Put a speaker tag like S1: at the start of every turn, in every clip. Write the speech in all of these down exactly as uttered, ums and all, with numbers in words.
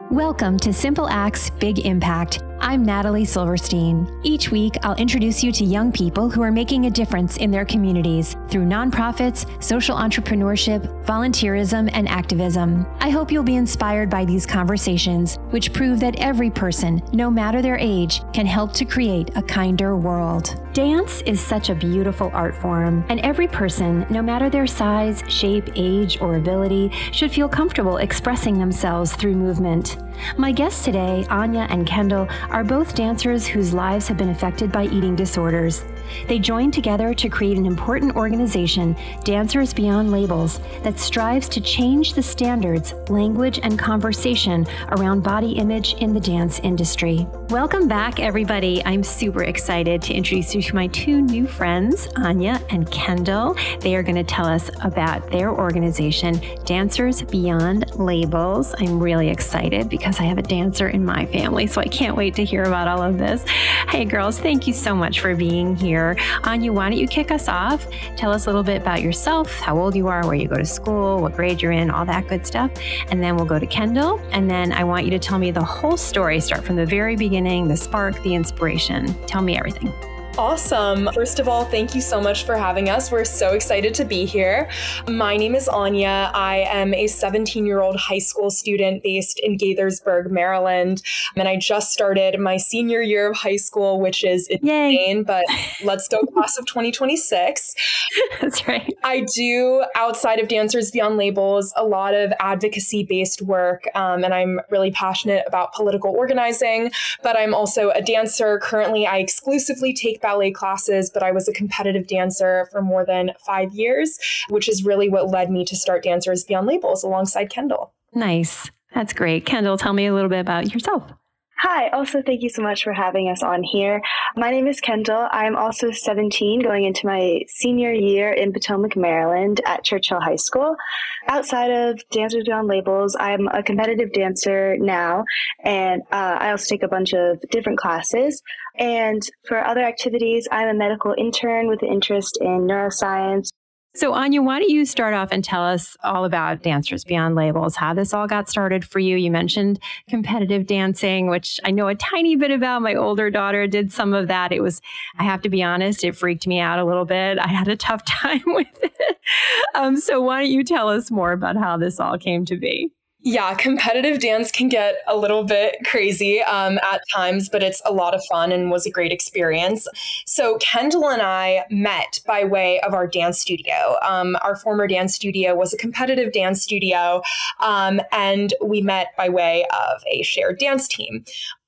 S1: Welcome to Simple Acts, Big Impact. I'm Natalie Silverstein. Each week, I'll introduce you to young people who are making a difference in their communities through nonprofits, social entrepreneurship, volunteerism, and activism. I hope you'll be inspired by these conversations, which prove that every person, no matter their age, can help to create a kinder world. Dance is such a beautiful art form, and every person, no matter their size, shape, age, or ability, should feel comfortable expressing themselves through movement. My guests today, Anya and Kendall, are both dancers whose lives have been affected by eating disorders. They joined together to create an important organization, Dancers Beyond Labels, that strives to change the standards, language, and conversation around body image in the dance industry. Welcome back, everybody. I'm super excited to introduce you to my two new friends, Anya and Kendall. They are going to tell us about their organization, Dancers Beyond Labels. I'm really excited because I have a dancer in my family, so I can't wait to hear about all of this. Hey, girls, thank you so much for being here. Anya, why don't you kick us off? Tell us a little bit about yourself, how old you are, where you go to school, what grade you're in, all that good stuff. And then we'll go to Kendall. And then I want you to tell me the whole story. Start from the very beginning, the spark, the inspiration. Tell me everything.
S2: Awesome. First of all, thank you so much for having us. We're so excited to be here. My name is Anya. I am a seventeen-year-old high school student based in Gaithersburg, Maryland. And I just started my senior year of high school, which is insane, Yay. But let's go class of twenty twenty-six.
S1: That's right.
S2: I do, outside of Dancers Beyond Labels, a lot of advocacy-based work, um, and I'm really passionate about political organizing, but I'm also a dancer. Currently, I exclusively take ballet classes, but I was a competitive dancer for more than five years, which is really what led me to start Dancers Beyond Labels alongside Kendall.
S1: Nice. That's great. Kendall, tell me a little bit about yourself.
S3: Hi, also thank you so much for having us on here. My name is Kendall. I'm also seventeen, going into my senior year in Potomac, Maryland at Churchill High School. Outside of Dancers Beyond Labels, I'm a competitive dancer now, and uh, I also take a bunch of different classes. And for other activities, I'm a medical intern with an interest in neuroscience.
S1: So Anya, why don't you start off and tell us all about Dancers Beyond Labels, how this all got started for you. You mentioned competitive dancing, which I know a tiny bit about. My older daughter did some of that. It was, I have to be honest, it freaked me out a little bit. I had a tough time with it. Um, so why don't you tell us more about how this all came to be?
S2: Yeah, competitive dance can get a little bit crazy um, at times, but it's a lot of fun and was a great experience. So Kendall and I met by way of our dance studio. Um, our former dance studio was a competitive dance studio, um, and we met by way of a shared dance team.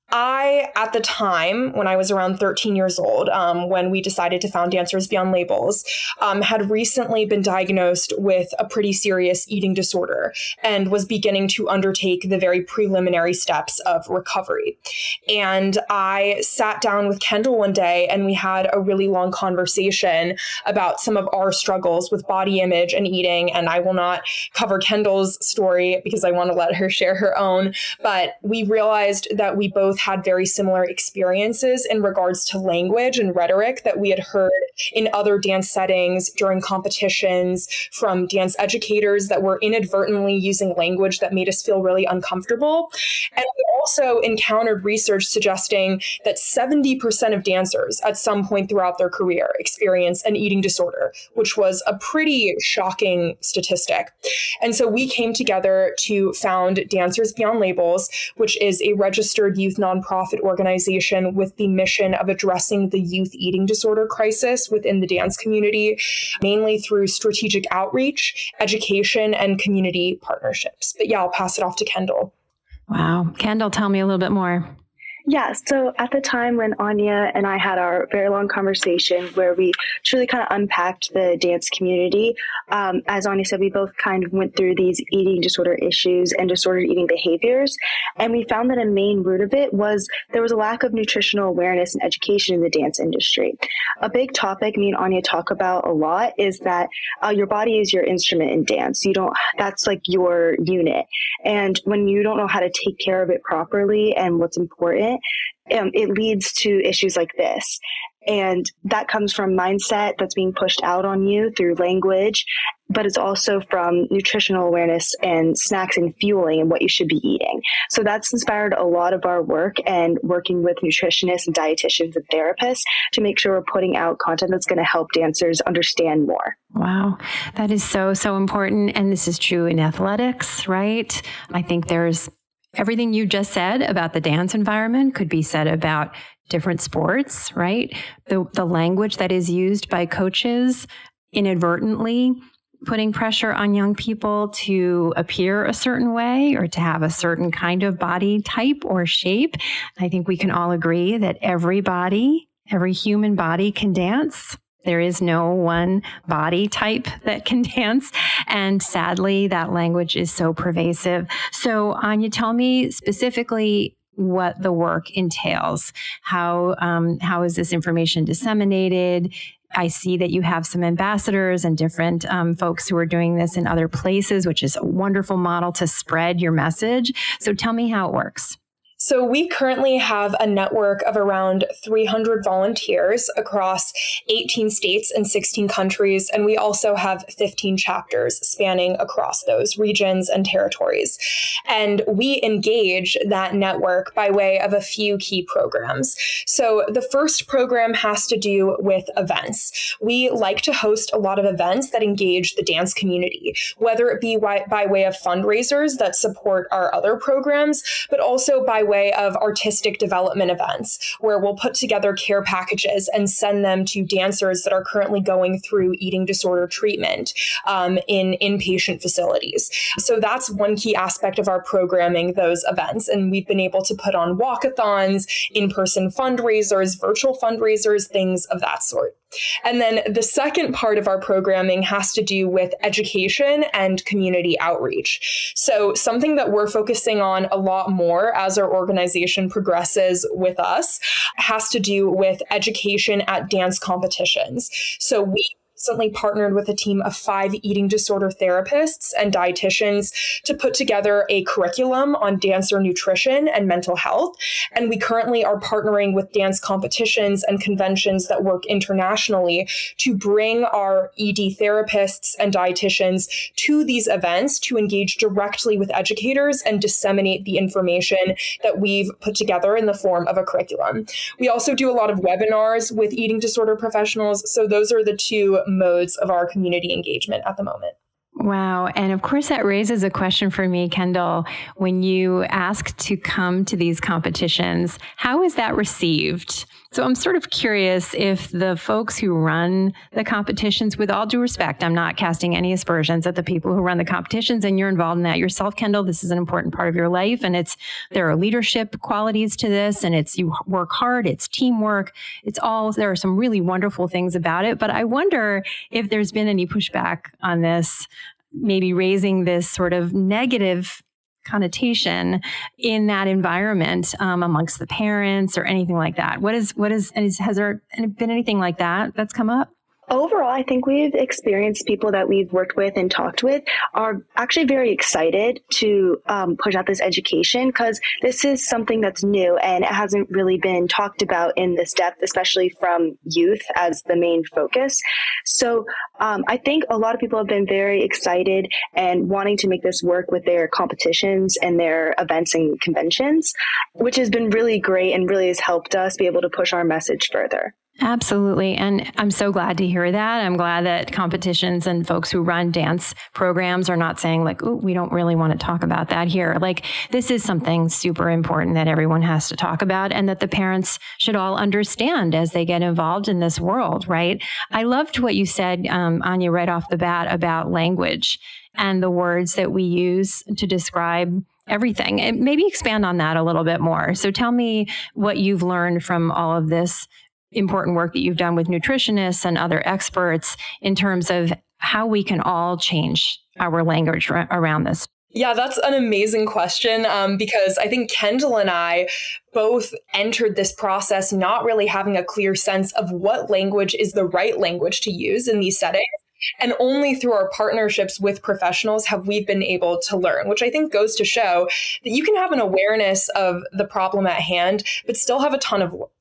S2: I, at the time, when I was around thirteen years old, um, when we decided to found Dancers Beyond Labels, um, had recently been diagnosed with a pretty serious eating disorder and was beginning to undertake the very preliminary steps of recovery. And I sat down with Kendall one day and we had a really long conversation about some of our struggles with body image and eating. And I will not cover Kendall's story because I want to let her share her own. But we realized that we both had very similar experiences in regards to language and rhetoric that we had heard in other dance settings during competitions from dance educators that were inadvertently using language that made us feel really uncomfortable. And we also encountered research suggesting that seventy percent of dancers at some point throughout their career experience an eating disorder, which was a pretty shocking statistic. And so we came together to found Dancers Beyond Labels, which is a registered youth nonprofit organization with the mission of addressing the youth eating disorder crisis within the dance community, mainly through strategic outreach, education, and community partnerships. But yeah, I'll pass it off to Kendall.
S1: Wow. Kendall, tell me a little bit more.
S3: Yeah, so at the time when Anya and I had our very long conversation where we truly kind of unpacked the dance community, um, as Anya said, we both kind of went through these eating disorder issues and disordered eating behaviors. And we found that a main root of it was there was a lack of nutritional awareness and education in the dance industry. A big topic me and Anya talk about a lot is that uh, your body is your instrument in dance. You don't, that's like your unit. And when you don't know how to take care of it properly and what's important, Um, it leads to issues like this. And that comes from mindset that's being pushed out on you through language, but it's also from nutritional awareness and snacks and fueling and what you should be eating. So that's inspired a lot of our work and working with nutritionists and dietitians and therapists to make sure we're putting out content that's going to help dancers understand more.
S1: Wow. That is so, so important. And this is true in athletics, right? I think there's everything you just said about the dance environment could be said about different sports, right? The the language that is used by coaches inadvertently putting pressure on young people to appear a certain way or to have a certain kind of body type or shape. I think we can all agree that every body, every human body can dance. There is no one body type that can dance. And sadly, that language is so pervasive. So Anya, tell me specifically what the work entails. How um, how is this information disseminated? I see that you have some ambassadors and different um, folks who are doing this in other places, which is a wonderful model to spread your message. So tell me how it works.
S2: So we currently have a network of around three hundred volunteers across eighteen states and sixteen countries, and we also have fifteen chapters spanning across those regions and territories. And we engage that network by way of a few key programs. So the first program has to do with events. We like to host a lot of events that engage the dance community, whether it be by way of fundraisers that support our other programs, but also by way of artistic development events where we'll put together care packages and send them to dancers that are currently going through eating disorder treatment um, in inpatient facilities. So that's one key aspect of our programming, those events. And we've been able to put on walkathons, in-person fundraisers, virtual fundraisers, things of that sort. And then the second part of our programming has to do with education and community outreach. So something that we're focusing on a lot more as our organization progresses with us has to do with education at dance competitions. So we recently partnered with a team of five eating disorder therapists and dietitians to put together a curriculum on dancer nutrition and mental health. And we currently are partnering with dance competitions and conventions that work internationally to bring our E D therapists and dietitians to these events to engage directly with educators and disseminate the information that we've put together in the form of a curriculum. We also do a lot of webinars with eating disorder professionals. So those are the two modes of our community engagement at the moment.
S1: Wow. And of course, that raises a question for me, Kendall. When you ask to come to these competitions, how is that received? So I'm sort of curious if the folks who run the competitions, with all due respect, I'm not casting any aspersions at the people who run the competitions, and you're involved in that yourself, Kendall. This is an important part of your life, and it's there are leadership qualities to this, and it's you work hard, it's teamwork, it's all there are some really wonderful things about it. But I wonder if there's been any pushback on this, maybe raising this sort of negative connotation in that environment um, amongst the parents or anything like that. What is, what is, is, has there been anything like that that's come up?
S3: Overall, I think we've experienced people that we've worked with and talked with are actually very excited to um, push out this education because this is something that's new and it hasn't really been talked about in this depth, especially from youth as the main focus. So um, I think a lot of people have been very excited and wanting to make this work with their competitions and their events and conventions, which has been really great and really has helped us be able to push our message further.
S1: Absolutely. And I'm so glad to hear that. I'm glad that competitions and folks who run dance programs are not saying like, oh, we don't really want to talk about that here. Like, this is something super important that everyone has to talk about and that the parents should all understand as they get involved in this world, right? I loved what you said, um, Anya, right off the bat about language and the words that we use to describe everything. And maybe expand on that a little bit more. So tell me what you've learned from all of this important work that you've done with nutritionists and other experts in terms of how we can all change our language r- around this.
S2: Yeah, that's an amazing question um, because I think Kendall and I both entered this process not really having a clear sense of what language is the right language to use in these settings. And only through our partnerships with professionals have we been able to learn, which I think goes to show that you can have an awareness of the problem at hand, but still have a ton of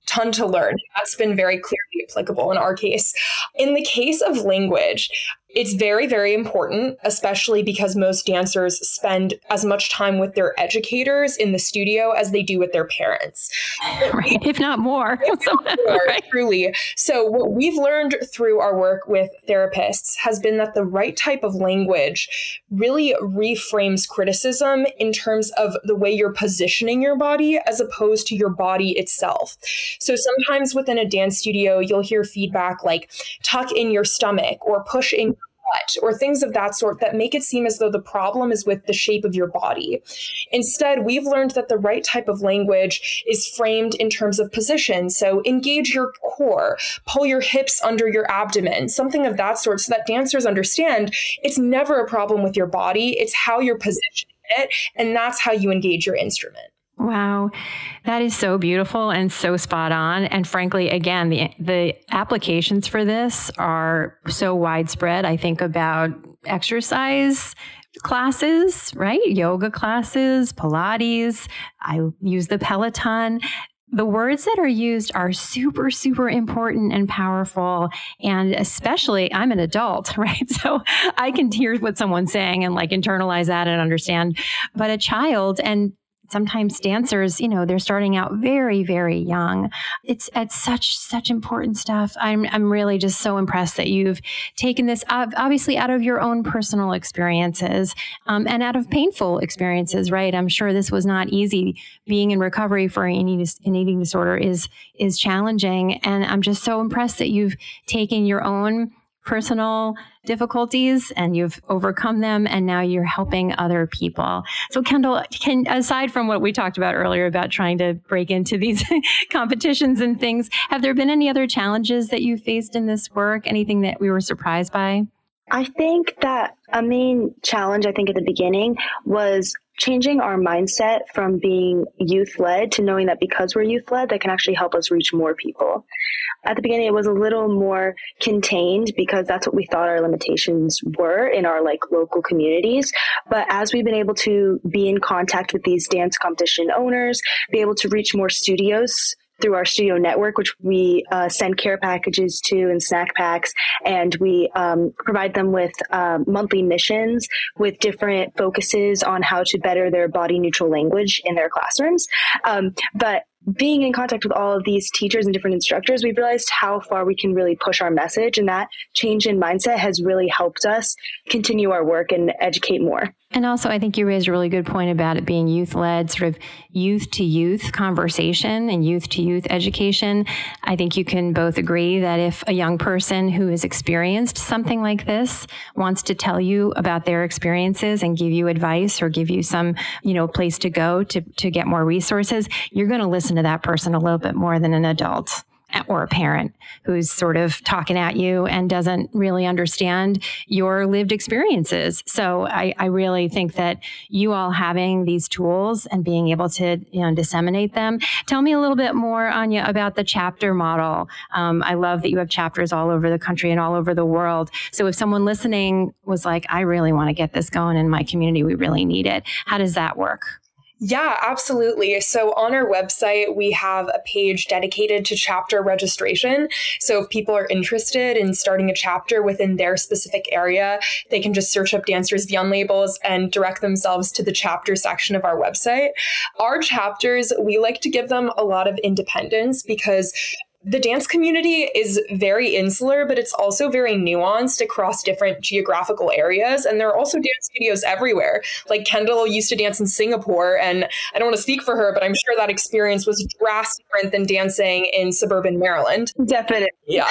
S2: ton to learn. That's been very clearly applicable in our case. In the case of language, it's very, very important, especially because most dancers spend as much time with their educators in the studio as they do with their parents.
S1: Right. If not more.
S2: If not more, right. Truly. So what we've learned through our work with therapists has been that the right type of language really reframes criticism in terms of the way you're positioning your body as opposed to your body itself. So sometimes within a dance studio, you'll hear feedback like tuck in your stomach or push in or things of that sort that make it seem as though the problem is with the shape of your body. Instead, we've learned that the right type of language is framed in terms of position. So engage your core, pull your hips under your abdomen, something of that sort, so that dancers understand it's never a problem with your body. It's how you're positioning it, and that's how you engage your instrument.
S1: Wow. That is so beautiful and so spot on. And frankly, again, the the applications for this are so widespread. I think about exercise classes, right? Yoga classes, Pilates. I use the Peloton. The words that are used are super, super important and powerful. And especially, I'm an adult, right? So I can hear what someone's saying and like internalize that and understand. But a child, and sometimes dancers, you know, they're starting out very, very young. It's it's such, such important stuff. I'm I'm really just so impressed that you've taken this obviously out of your own personal experiences um, and out of painful experiences, right? I'm sure this was not easy. Being in recovery for an eating, an eating disorder is is challenging. And I'm just so impressed that you've taken your own personal difficulties and you've overcome them, and now you're helping other people. So Kendall, can, aside from what we talked about earlier about trying to break into these competitions and things, have there been any other challenges that you faced in this work? Anything that we were surprised by?
S3: I think that a main challenge, I think at the beginning, was changing our mindset from being youth-led to knowing that because we're youth-led, that can actually help us reach more people. At the beginning, it was a little more contained because that's what we thought our limitations were in our like local communities. But as we've been able to be in contact with these dance competition owners, be able to reach more studios through our studio network, which we uh, send care packages to and snack packs, and we um, provide them with um, monthly missions with different focuses on how to better their body neutral language in their classrooms. Um, but being in contact with all of these teachers and different instructors, we've realized how far we can really push our message, and that change in mindset has really helped us continue our work and educate more.
S1: And also, I think you raised a really good point about it being youth-led, sort of youth-to-youth conversation and youth-to-youth education. I think you can both agree that if a young person who has experienced something like this wants to tell you about their experiences and give you advice or give you some, you know, place to go to, to get more resources, you're going to listen to that person a little bit more than an adult or a parent who's sort of talking at you and doesn't really understand your lived experiences. So I, I really think that you all having these tools and being able to, you know, disseminate them. Tell me a little bit more, Anya, about the chapter model. Um, I love that you have chapters all over the country and all over the world. So if someone listening was like, I really want to get this going in my community, we really need it. How does that work?
S2: Yeah, absolutely. So on our website, we have a page dedicated to chapter registration. So if people are interested in starting a chapter within their specific area, they can just search up Dancers Beyond Labels and direct themselves to the chapter section of our website. Our chapters, we like to give them a lot of independence because the dance community is very insular, but it's also very nuanced across different geographical areas. And there are also dance studios everywhere. Like Kendall used to dance in Singapore, and I don't want to speak for her, but I'm sure that experience was drastically different than dancing in suburban Maryland.
S3: Definitely.
S2: Yeah.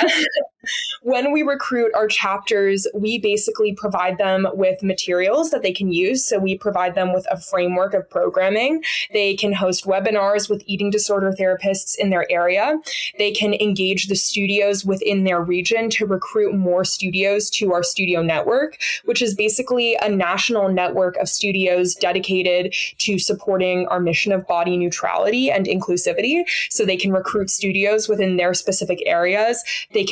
S2: When we recruit our chapters, we basically provide them with materials that they can use. So we provide them with a framework of programming. They can host webinars with eating disorder therapists in their area. They can engage the studios within their region to recruit more studios to our studio network, which is basically a national network of studios dedicated to supporting our mission of body neutrality and inclusivity. So they can recruit studios within their specific areas. They can host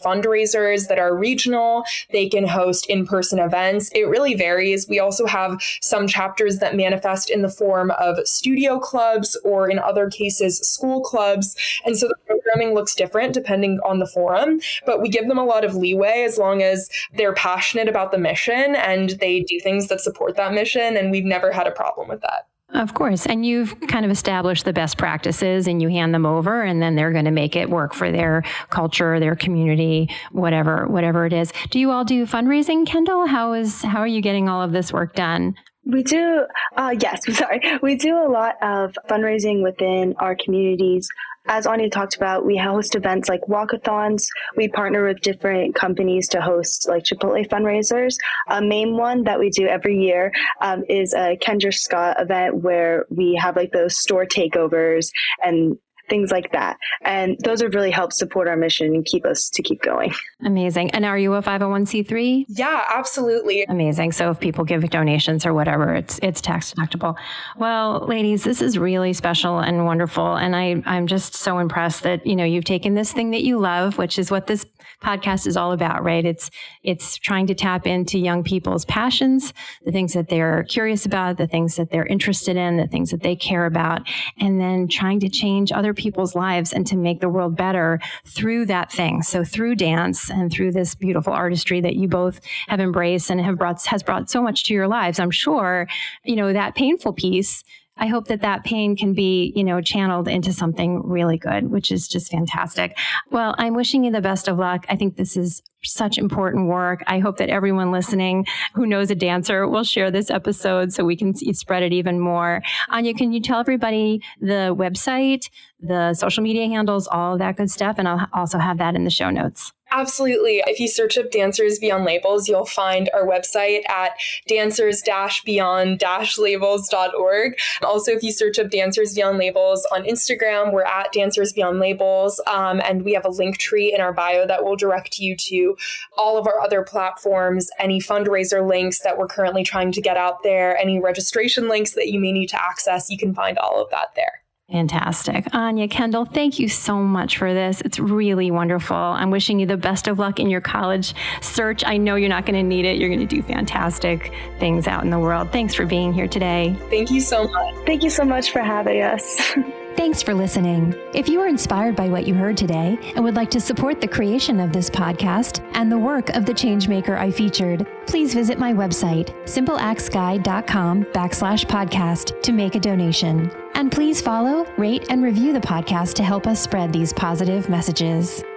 S2: fundraisers that are regional. They can host in-person events. It really varies. We also have some chapters that manifest in the form of studio clubs or in other cases, school clubs. And so the programming looks different depending on the forum, but we give them a lot of leeway as long as they're passionate about the mission and they do things that support that mission. And we've never had a problem with that.
S1: Of course. And you've kind of established the best practices and you hand them over and then they're going to make it work for their culture, their community, whatever, whatever it is. Do you all do fundraising, Kendall? How is, how are you getting all of this work done?
S3: We do, uh, yes, I'm sorry. We do a lot of fundraising within our communities. As Anya talked about, we host events like walkathons. We partner with different companies to host like Chipotle fundraisers. A main one that we do every year um, is a Kendra Scott event where we have like those store takeovers and things like that. And those have really helped support our mission and keep us to keep going.
S1: Amazing. And are you a five oh one c three?
S2: Yeah, absolutely.
S1: Amazing. So if people give donations or whatever, it's it's tax deductible. Well, ladies, this is really special and wonderful. And I, I'm just so impressed that, you know, you've taken this thing that you love, which is what this podcast is all about, right? It's it's trying to tap into young people's passions, the things that they're curious about, the things that they're interested in, the things that they care about, and then trying to change other people's lives and to make the world better through that thing. So through dance and through this beautiful artistry that you both have embraced and have brought has brought so much to your lives. I'm sure, you know, that painful piece, I hope that that pain can be, you know, channeled into something really good, which is just fantastic. Well, I'm wishing you the best of luck. I think this is such important work. I hope that everyone listening who knows a dancer will share this episode so we can spread it even more. Anya, can you tell everybody the website, the social media handles, all of that good stuff? And I'll also have that in the show notes.
S2: Absolutely. If you search up Dancers Beyond Labels, you'll find our website at dancers beyond labels dot org. Also, if you search up Dancers Beyond Labels on Instagram, we're at Dancers Beyond Labels. Um, and we have a link tree in our bio that will direct you to all of our other platforms, any fundraiser links that we're currently trying to get out there, any registration links that you may need to access. You can find all of that there.
S1: Fantastic. Anya, Kendall, thank you so much for this. It's really wonderful. I'm wishing you the best of luck in your college search. I know you're not going to need it. You're going to do fantastic things out in the world. Thanks for being here today.
S2: Thank you so much.
S3: Thank you so much for having us.
S1: Thanks for listening. If you were inspired by what you heard today and would like to support the creation of this podcast and the work of the changemaker I featured, please visit my website, simpleactsguide.com backslash podcast to make a donation. And please follow, rate, and review the podcast to help us spread these positive messages.